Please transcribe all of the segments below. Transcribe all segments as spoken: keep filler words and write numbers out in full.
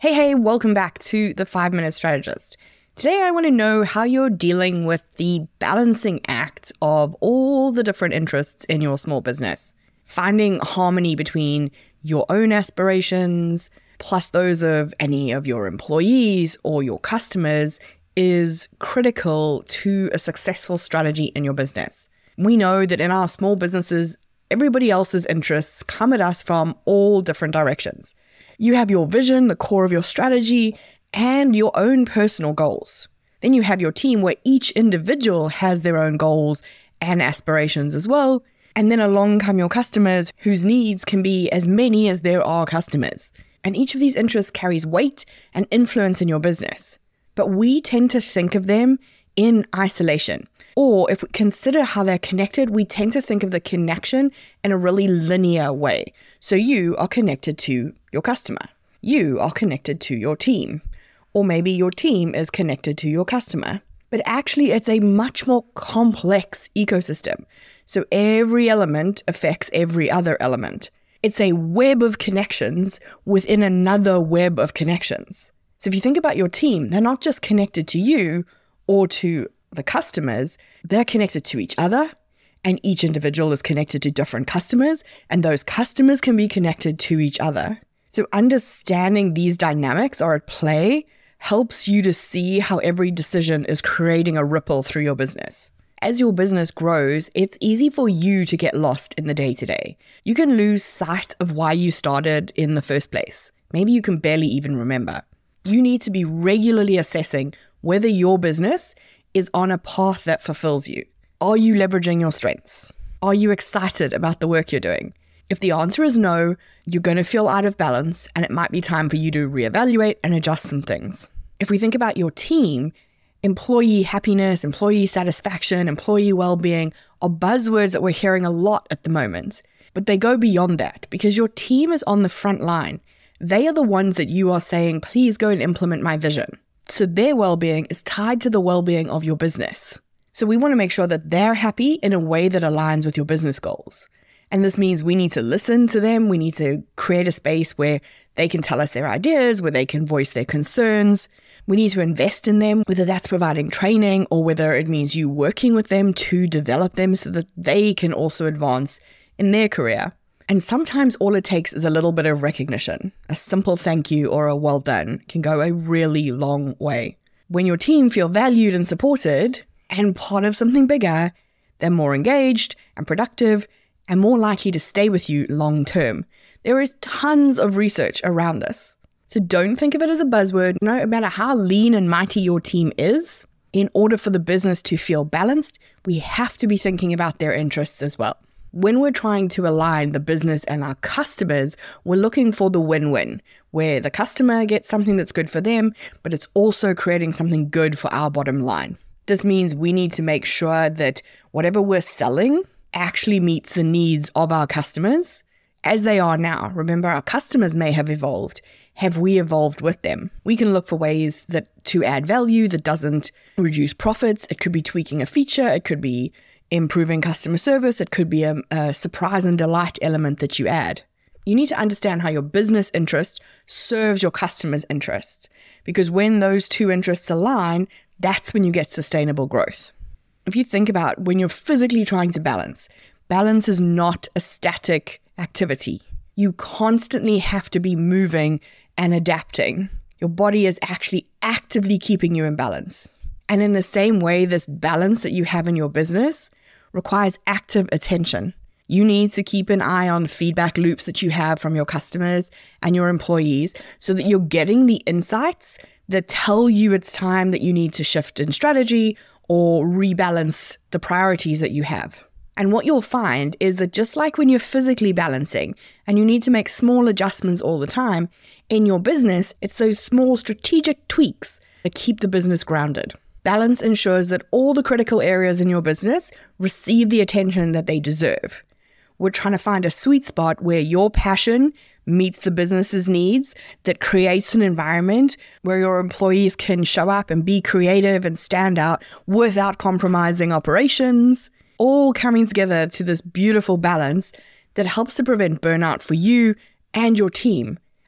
Hey, hey, welcome back to the five minute Strategist. Today I want to know how you're dealing with the balancing act of all the different interests in your small business. Finding harmony between your own aspirations plus those of any of your employees or your customers is critical to a successful strategy in your business. We know that in our small businesses, everybody else's interests come at us from all different directions. You have your vision, the core of your strategy, and your own personal goals. Then you have your team where each individual has their own goals and aspirations as well. And then along come your customers whose needs can be as many as there are customers. And each of these interests carries weight and influence in your business. But we tend to think of them in isolation. Or if we consider how they're connected, we tend to think of the connection in a really linear way. So you are connected to your customer. You are connected to your team. Or maybe your team is connected to your customer. But actually, it's a much more complex ecosystem. So every element affects every other element. It's a web of connections within another web of connections. So if you think about your team, they're not just connected to you or to the customers, they're connected to each other, and each individual is connected to different customers, and those customers can be connected to each other. So understanding these dynamics are at play helps you to see how every decision is creating a ripple through your business. As your business grows, it's easy for you to get lost in the day-to-day. You can lose sight of why you started in the first place. Maybe you can barely even remember. You need to be regularly assessing whether your business is on a path that fulfills you. Are you leveraging your strengths? Are you excited about the work you're doing? If the answer is no, you're going to feel out of balance, and it might be time for you to reevaluate and adjust some things. If we think about your team, employee happiness, employee satisfaction, employee well-being are buzzwords that we're hearing a lot at the moment. But they go beyond that because your team is on the front line. They are the ones that you are saying, please go and implement my vision. So their well-being is tied to the well-being of your business. So we want to make sure that they're happy in a way that aligns with your business goals. And this means we need to listen to them. We need to create a space where they can tell us their ideas, where they can voice their concerns. We need to invest in them, whether that's providing training or whether it means you working with them to develop them so that they can also advance in their career. And sometimes all it takes is a little bit of recognition. A simple thank you or a well done can go a really long way. When your team feel valued and supported and part of something bigger, they're more engaged and productive and more likely to stay with you long term. There is tons of research around this. So don't think of it as a buzzword. No matter how lean and mighty your team is, in order for the business to feel balanced, we have to be thinking about their interests as well. When we're trying to align the business and our customers, we're looking for the win-win, where the customer gets something that's good for them, but it's also creating something good for our bottom line. This means we need to make sure that whatever we're selling actually meets the needs of our customers as they are now. Remember, our customers may have evolved. Have we evolved with them? We can look for ways that to add value that doesn't reduce profits. It could be tweaking a feature. It could be improving customer service. It could be a, a surprise and delight element that you add. You need to understand how your business interest serves your customers' interests, because when those two interests align, that's when you get sustainable growth. If you think about when you're physically trying to balance, balance is not a static activity. You constantly have to be moving and adapting. Your body is actually actively keeping you in balance. And in the same way, this balance that you have in your business requires active attention. You need to keep an eye on feedback loops that you have from your customers and your employees so that you're getting the insights that tell you it's time that you need to shift in strategy or rebalance the priorities that you have. And what you'll find is that just like when you're physically balancing and you need to make small adjustments all the time, in your business, it's those small strategic tweaks that keep the business grounded. Balance ensures that all the critical areas in your business receive the attention that they deserve. We're trying to find a sweet spot where your passion meets the business's needs, that creates an environment where your employees can show up and be creative and stand out without compromising operations, all coming together to this beautiful balance that helps to prevent burnout for you and your team.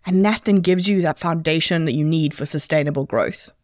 And that then gives you that foundation that you need for sustainable growth.